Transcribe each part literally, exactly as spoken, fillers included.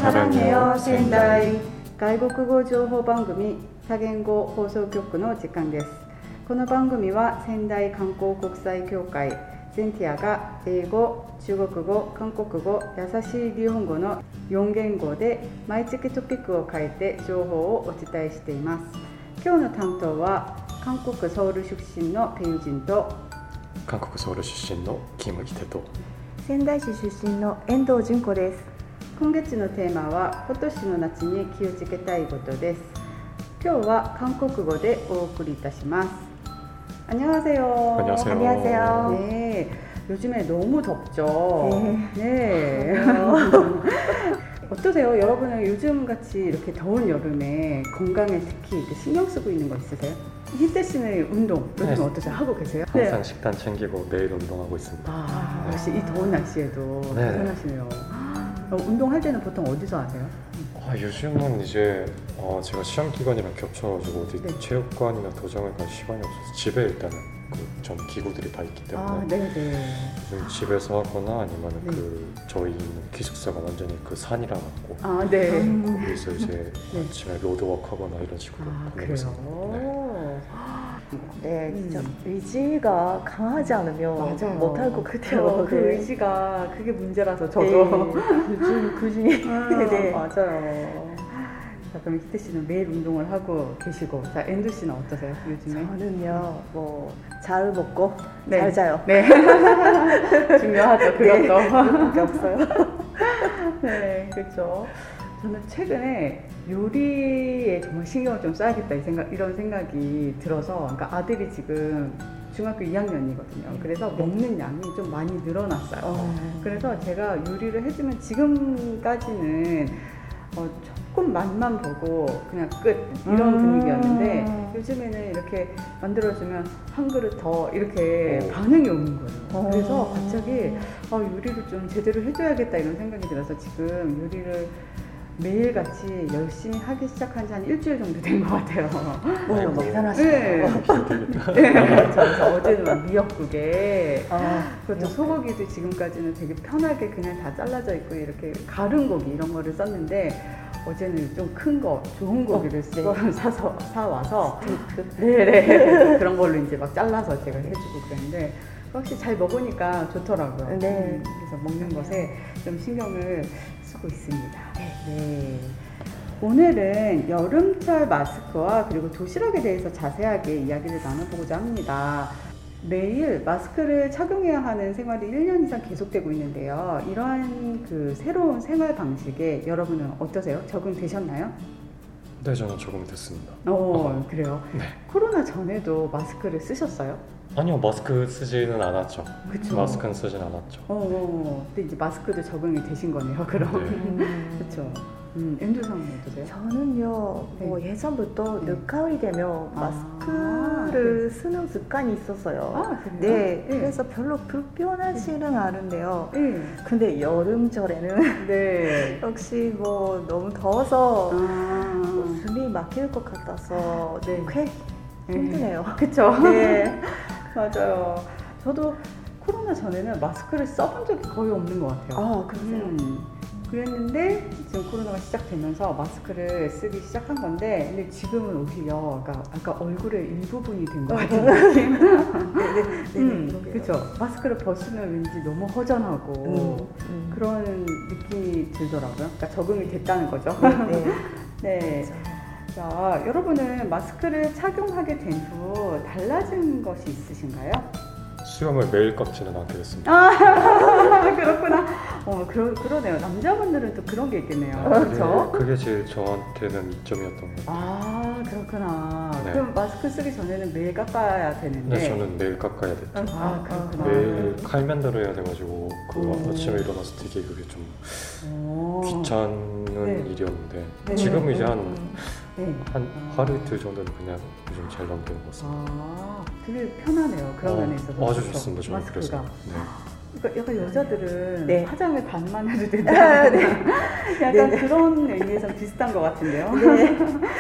사랑해요仙台 外国語情報番組多言語放送局の時間です。この番組は仙台観光国際協会ゼンティアが英語、中国語、韓国語、優しい日本語のよん言語で毎月トピックを変えて情報をお伝えしています。今日の担当は韓国ソウル出身のペユジンと韓国ソウル出身のキム・キテと仙台市出身の遠藤純子です。 今月のテーマは今年の夏に気をつけたいことです。今日は韓国語でお送りいたします。안녕하세요. 안녕하세요. 안녕하세요. 네, 요즘에 너무 덥죠. 네. 네. 어떠세요? 여러분은 요즘같이 이렇게 더운 여름에 건강에 특히 이렇게 신경 쓰고 있는 거 있으세요? 희태 씨는 운동 요즘 네. 어떠세요? 하고 계세요? 항상 네. 식단 챙기고 매일 운동하고 있습니다. 아, 역시 이 더운 날씨에도 네. 대단하시네요. 어, 운동할 때는 보통 어디서 하세요? 아, 요즘은 이제 어, 제가 시험 기간이랑 겹쳐가지고 어디 네. 체육관이나 도장을 갈 시간이 없어서 집에 일단은 그 전 기구들이 다 있기 때문에 아, 네네. 요즘 집에서 하거나 아니면 네. 그 저희 있는 기숙사가 완전히 그 산이라 갖고 아, 네. 거기서 이제 네. 아침에 로드워크 하거나 이런 식으로 아, 보내고 있습니다. 그래요? 네. 네, 진짜 음. 의지가 강하지 않으면 맞아요. 못할 것 같아요. 그 네. 의지가 그게 문제라서 저도 네, 요즘 그 중에 아, 네. 맞아요. 자, 그럼 희태 씨는 매일 운동을 하고 계시고, 자, 엔두 씨는 어떠세요? 요즘에? 저는요, 뭐 잘 먹고 네. 잘 자요. 네. 중요하죠, 그것도. 그밖에 없어요. 네, 그렇죠. 저는 최근에 요리에 정말 신경을 좀 써야겠다 이 생각, 이런 생각이 들어서, 그러니까 아들이 지금 중학교 이 학년이거든요. 그래서 먹는 양이 좀 많이 늘어났어요. 어. 그래서 제가 요리를 해주면 지금까지는 어, 조금 맛만 보고 그냥 끝 이런 음. 분위기였는데 요즘에는 이렇게 만들어주면 한 그릇 더 이렇게 오. 반응이 오는 거예요. 오. 그래서 갑자기 어, 요리를 좀 제대로 해줘야겠다 이런 생각이 들어서 지금 요리를 매일같이 열심히 하기 시작한 지 한 일주일 정도 된 것 같아요. 오, 대단하시다. 네. 네. 그래서 어제는 막 미역국에 아, 그것도 소고기도 지금까지는 되게 편하게 그냥 다 잘라져 있고 이렇게 가른 고기 이런 거를 썼는데 어제는 좀 큰 거, 좋은 고기를 어, 네. 사서 사와서 스테이크. 네네 그런 걸로 이제 막 잘라서 제가 해주고 그랬는데 확실히 잘 먹으니까 좋더라고요. 네. 음, 그래서 먹는 것에 좀 신경을 쓰고 있습니다. 네. 오늘은 여름철 마스크와 그리고 도시락에 대해서 자세하게 이야기를 나눠보고자 합니다. 매일 마스크를 착용해야 하는 생활이 일 년 이상 계속되고 있는데요. 이러한 그 새로운 생활 방식에 여러분은 어떠세요? 적응되셨나요? 네, 저는 적응됐습니다. 어, 그래요? 네. 코로나 전에도 마스크를 쓰셨어요? 아니요, 마스크 쓰지는 않았죠. 그쵸. 마스크는 쓰진 않았죠. 어, 어, 근데 이제 마스크도 적응이 되신 거네요, 그럼. 네. 음, 그쵸. 음, 엠두상은 어떠세요? 저는요, 네. 뭐 예전부터 네. 늦가을이 되면 아, 마스크를 쓰는 습관이 있었어요. 아, 그래요? 네, 네. 그래서 별로 불편하지는 않은데요. 네. 근데 여름철에는 네. 역시 뭐 너무 더워서 아, 숨이 막힐 것 같아서 네. 꽤 힘드네요. 그쵸. 네. 맞아요. 저도 코로나 전에는 마스크를 써본 적이 거의 없는 것 같아요. 아, 그러세요? 음, 그랬는데 지금 코로나가 시작되면서 마스크를 쓰기 시작한 건데 근데 지금은 오히려 아까, 아까 얼굴의 일부분이 된 것 같은 느낌? 네, 네, 네, 음, 그러게요. 그쵸. 마스크를 벗으면 왠지 너무 허전하고 음, 음. 그런 느낌이 들더라고요. 그러니까 적응이 됐다는 거죠. 네, 네. 네. 자, 여러분은 마스크를 착용하게 된 후 달라진 것이 있으신가요? 수염을 매일 깎지는 않게 됐습니다. 아, 그렇구나. 어, 그러, 그러네요. 남자분들은 또 그런 게 있겠네요. 네, 그렇죠? 그게, 그게 제일 저한테는 이점이었던 것 같아요. 아, 그렇구나. 네. 그럼 마스크 쓰기 전에는 매일 깎아야 되는데. 네, 저는 매일 깎아야 됐죠. 아, 그렇구나. 매일 칼면도를 해야 돼가지고 그 오. 아침에 일어나서 되게 그게 좀 오. 귀찮은 네. 일이었는데 네. 지금은 이제 한, 음. 네. 한 하루 이틀 정도는 그냥 요즘 잘 넘기는 것 같습니다. 아, 되게 편하네요. 그런 어, 면에 있어서. 아주 그렇죠? 좋습니다. 저는 마스크가. 그래서. 네. 그러니까 약간 여자들은 네. 화장을 반만 해도 된다. 네. 약간 네. 그런 의미에서 비슷한 것 같은데요. 네.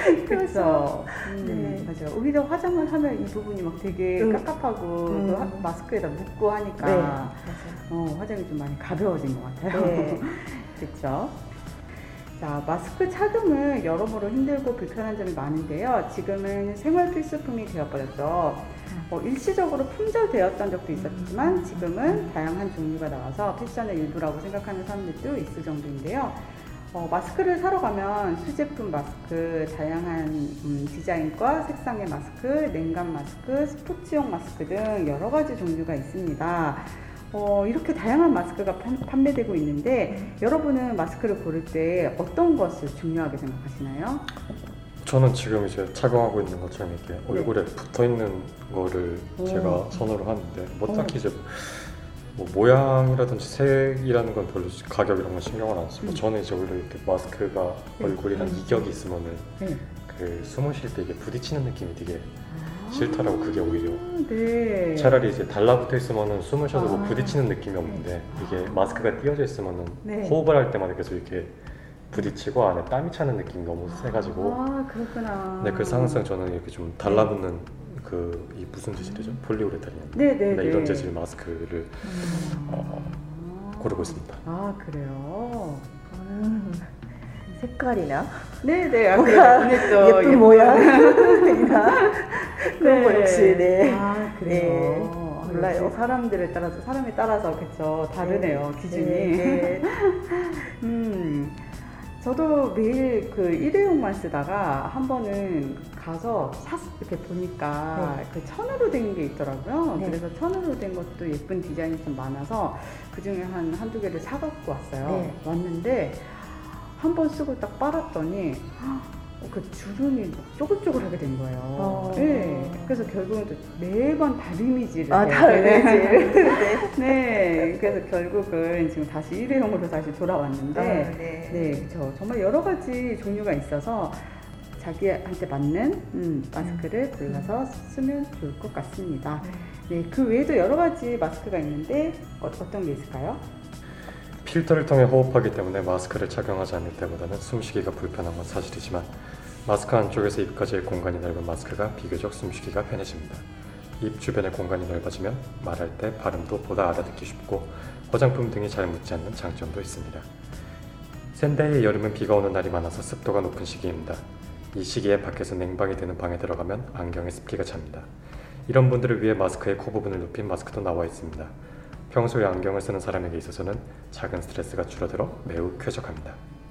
그렇죠. 음, 네. 맞아요. 오히려 화장을 하면 이 부분이 막 되게 음. 깝깝하고 음. 또 하- 마스크에다 묻고 하니까 네, 맞아요. 어, 화장이 좀 많이 가벼워진 것 같아요. 네. 그렇죠. 자, 마스크 착용은 여러모로 힘들고 불편한 점이 많은데요. 지금은 생활 필수품이 되어버렸죠. 어, 일시적으로 품절되었던 적도 있었지만 지금은 다양한 종류가 나와서 패션의 일부라고 생각하는 사람들도 있을 정도인데요. 어, 마스크를 사러 가면 수제품 마스크, 다양한 음, 디자인과 색상의 마스크, 냉감 마스크, 스포츠용 마스크 등 여러 가지 종류가 있습니다. 어, 이렇게 다양한 마스크가 판, 판매되고 있는데 음. 여러분은 마스크를 고를 때 어떤 것을 중요하게 생각하시나요? 저는 지금 이제 착용하고 있는 것처럼 이렇게 네. 얼굴에 붙어 있는 거를 오. 제가 선호를 하는데 뭐 딱히 이제 뭐 모양이라든지 색이라는 건 별로 가격 이런 건 신경을 안 쓰고 음. 저는 이제 오히려 이렇게 마스크가 네. 얼굴이랑 음. 이격이 있으면은 네. 그 숨을 쉴 때 이게 부딪히는 느낌이 되게 싫더라고. 그게 오히려 네. 차라리 이제 달라붙어 있으면은 숨을 쉬어도 아. 뭐 부딪히는 느낌이 없는데 이게 마스크가 띄어져 있으면은 네. 호흡을 할 때마다 계속 이렇게 부딪히고 안에 땀이 차는 느낌이 너무 세가지고 아 그렇구나. 네, 그래서 항상 저는 이렇게 좀 달라붙는 그 이 무슨 재질이죠? 폴리우레탄이요. 네네. 네, 이런 재질 마스크를 음. 어, 고르고 있습니다. 아 그래요. 음. 색깔이나 네네 뭔가 예쁜, 예쁜 모양이나 그런 거 역시 네. 아 그래요. 네. 몰라요. 사람들에 따라서 사람에 따라서 그쵸 다르네요 네. 기준이. 네. 음 저도 매일 그 일회용만 쓰다가 한 번은 가서 샀 이렇게 보니까 네. 그 천으로 된 게 있더라고요. 네. 그래서 천으로 된 것도 예쁜 디자인이 좀 많아서 그 중에 한 한두 개를 사갖고 왔어요. 네. 왔는데. 한 번 쓰고 딱 빨았더니 그 주름이 쪼글쪼글하게 된 거예요. 어... 네. 그래서 결국은 또 매번 다리미질을 아, 다리미질. 네. 네. 그래서 결국은 지금 다시 일회용으로 다시 돌아왔는데, 아, 네. 네, 그렇죠. 정말 여러 가지 종류가 있어서 자기한테 맞는 음, 마스크를 골라서 쓰면 좋을 것 같습니다. 네. 그 외에도 여러 가지 마스크가 있는데 어, 어떤 게 있을까요? 필터를 통해 호흡하기 때문에 마스크를 착용하지 않을 때보다는 숨쉬기가 불편한 건 사실이지만 마스크 안쪽에서 입까지의 공간이 넓은 마스크가 비교적 숨쉬기가 편해집니다. 입 주변의 공간이 넓어지면 말할 때 발음도 보다 알아듣기 쉽고 화장품 등이 잘 묻지 않는 장점도 있습니다. 샌다이의 여름은 비가 오는 날이 많아서 습도가 높은 시기입니다. 이 시기에 밖에서 냉방이 되는 방에 들어가면 안경에 습기가 찹니다. 이런 분들을 위해 마스크의 코 부분을 높인 마스크도 나와 있습니다. 평소에 안경을 쓰는 사람에게 있어서는 작은 스트레스가 줄어들어 매우 쾌적합니다.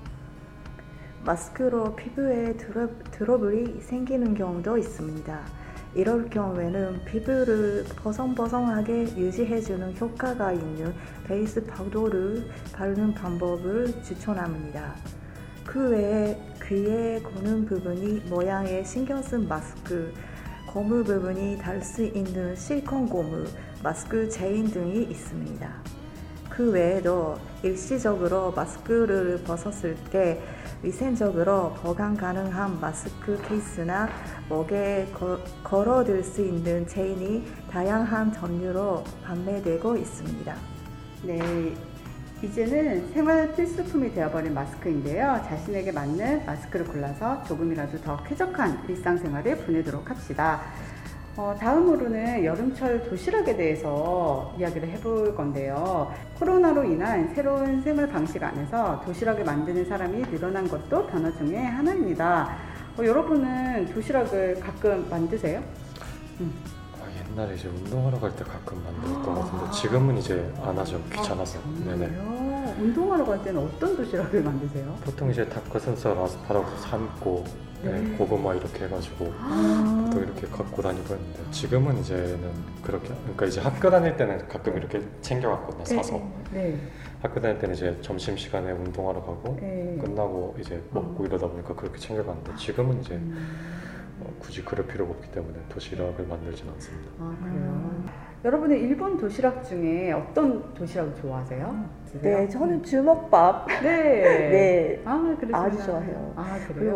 마스크로 피부에 트러블이 생기는 경우도 있습니다. 이럴 경우에는 피부를 보송보송하게 유지해주는 효과가 있는 베이스 파우더를 바르는 방법을 추천합니다. 그 외에 귀에 고는 부분이 모양에 신경 쓴 마스크, 고무 부분이 달 수 있는 실리콘 고무, 마스크 체인 등이 있습니다. 그 외에도 일시적으로 마스크를 벗었을 때 위생적으로 보관 가능한 마스크 케이스나 목에 거, 걸어둘 수 있는 체인이 다양한 종류로 판매되고 있습니다. 네, 이제는 생활 필수품이 되어버린 마스크인데요. 자신에게 맞는 마스크를 골라서 조금이라도 더 쾌적한 일상생활을 보내도록 합시다. 어, 다음으로는 여름철 도시락에 대해서 이야기를 해볼 건데요. 코로나로 인한 새로운 생활 방식 안에서 도시락을 만드는 사람이 늘어난 것도 변화 중에 하나입니다. 어, 여러분은 도시락을 가끔 만드세요? 음. 아, 옛날에 이제 운동하러 갈 때 가끔 만들었던 것 같은데 지금은 이제 안 하죠. 귀찮아서. 아, 네네. 운동하러 갈 때는 어떤 도시락을 만드세요? 보통 이제 닭가슴살 아스파라거스 삶고 네, 고구마 이렇게 해가지고 아~ 또 이렇게 갖고 다니고 했는데 지금은 이제는 그렇게 그러니까 이제 학교 다닐 때는 가끔 이렇게 챙겨갔거든요. 사서 네, 네. 학교 다닐 때는 이제 점심시간에 운동하러 가고 네. 끝나고 이제 먹고 음. 이러다 보니까 그렇게 챙겨갔는데 지금은 이제 음. 어, 굳이 그럴 필요가 없기 때문에 도시락을 만들진 않습니다. 아 그래요? 음. 여러분은 일본 도시락 중에 어떤 도시락을 좋아하세요? 네, 저는 주먹밥. 네. 네. 아, 그러시구나. 아주 좋아해요. 아, 그래요? 그리고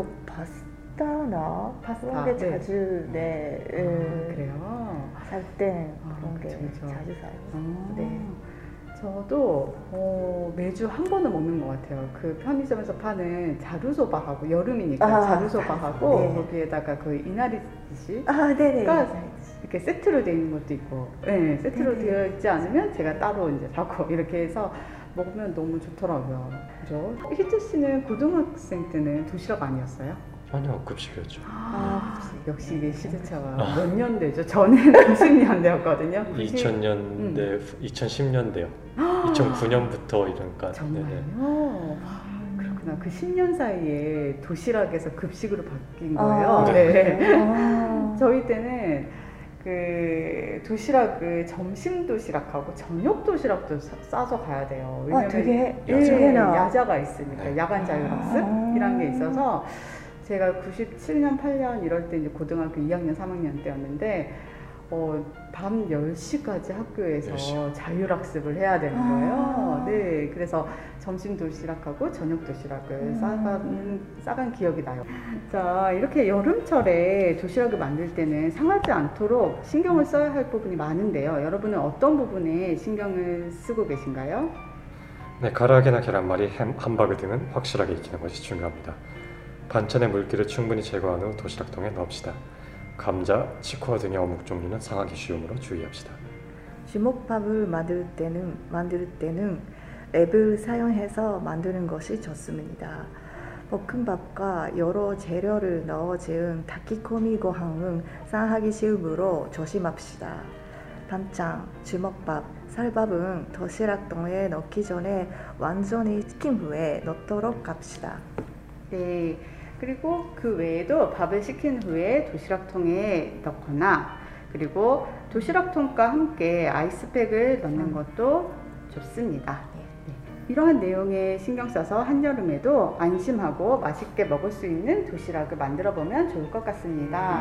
파스타나 파스타. 그런 게 네. 자주 네. 아, 음, 그래요? 살 때 그런 아, 게 그쵸, 그쵸. 자주 사요. 아, 네. 저도 어, 매주 한 번은 먹는 것 같아요. 그 편의점에서 파는 자루소바하고 여름이니까 아, 자루소바하고 네. 거기에다가 그 이나리듯이 아, 네네. 이렇게 세트로 되어 있는 것도 있고, 네, 세트로 네네. 되어 있지 않으면 제가 따로 이제 사고 이렇게 해서 먹으면 너무 좋더라고요. 그죠? 희재 씨는 고등학생 때는 도시락 아니었어요? 아니요, 급식이었죠. 아, 역시 이게 시대차가 몇 년대죠? 저는 구십 년대였거든요. 이천 년대, 음. 이천십 년대요. 이천구 년부터 이러니까. 정말요? 아, 그렇구나. 그 십 년 사이에 도시락에서 급식으로 바뀐 거예요. 아, 네. 아. 저희 때는 그 도시락을 점심 도시락하고 저녁 도시락도 사, 싸서 가야 돼요. 왜냐면 아, 되게 예, 야자가 있으니까 네. 야간 자율학습이란 게 있어서 제가 구십칠 년, 팔 년 이럴 때 이제 고등학교 이 학년, 삼 학년 때였는데 어, 밤 열 시까지 학교에서 열 시. 자율학습을 해야 되는 거예요. 네, 그래서 점심 도시락하고 저녁 도시락을 음. 싸간, 싸간 기억이 나요. 자, 이렇게 여름철에 도시락을 만들 때는 상하지 않도록 신경을 써야 할 부분이 많은데요. 여러분은 어떤 부분에 신경을 쓰고 계신가요? 네, 가라아게나 계란말이, 햄, 함바그 등은 확실하게 익히는 것이 중요합니다. 반찬의 물기를 충분히 제거한 후 도시락통에 넣읍시다. 감자, 치코아 등의 어묵 종류는 상하기 쉬우므로 주의합시다. 주먹밥을 만들 때는 만들 때는 랩을 사용해서 만드는 것이 좋습니다. 볶음밥과 여러 재료를 넣어 지은 타키코미 고항은 상하기 쉬우므로 조심합시다. 반찬, 주먹밥, 쌀밥은 도시락통에 넣기 전에 완전히 식힌 후에 넣도록 합시다. 네. 그리고 그 외에도 밥을 식힌 후에 도시락통에 넣거나 그리고 도시락통과 함께 아이스팩을 넣는 것도 좋습니다. 네. 이러한 내용에 신경 써서 한여름에도 안심하고 맛있게 먹을 수 있는 도시락을 만들어 보면 좋을 것 같습니다.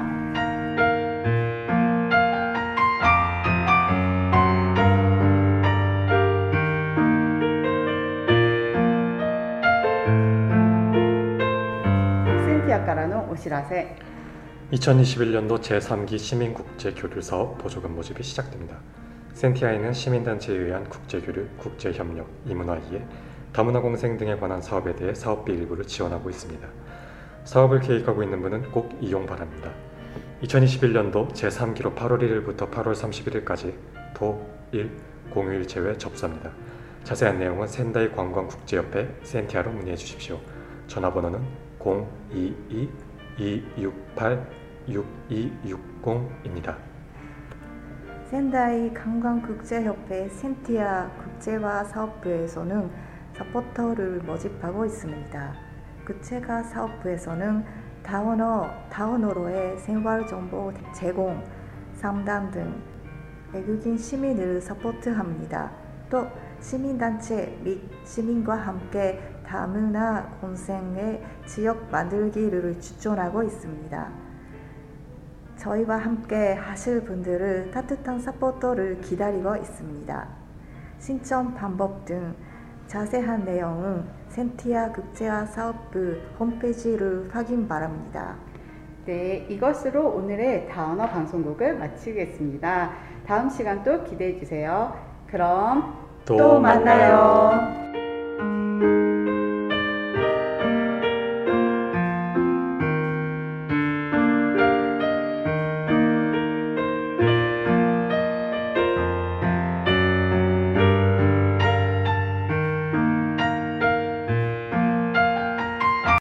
센티아카라노 오시라세. 이천이십일 년도 제삼 기 시민국제교류사업 보조금 모집이 시작됩니다. 센티아에는 시민단체에 의한 국제교류, 국제협력, 이문화 이해, 다문화 공생 등에 관한 사업에 대해 사업비 일부를 지원하고 있습니다. 사업을 계획하고 있는 분은 꼭 이용 바랍니다. 이천이십일 년도 제삼 기로 팔월 일일부터 팔월 삼십일일까지 토, 일, 공휴일 제외 접수합니다. 자세한 내용은 센다이 관광국제협회 센티아로 문의해 주십시오. 전화번호는 공이이 이육팔 육이육공입니다. 센다이 관광국제협회 센티아 국제화 사업부에서는 서포터를 모집하고 있습니다. 국제화 사업부에서는 다원어, 다원어로의 생활정보 제공, 상담 등 외국인 시민을 서포트합니다. 또 시민단체 및 시민과 함께 다문화 공생의 지역 만들기를 추천하고 있습니다. 저희와 함께 하실 분들을 따뜻한 서포터를 기다리고 있습니다. 신청 방법 등 자세한 내용은 센티아 국제화 사업부 홈페이지를 확인 바랍니다. 네, 이것으로 오늘의 다원어 방송국을 마치겠습니다. 다음 시간 또 기대해 주세요. 그럼 또, 또 만나요.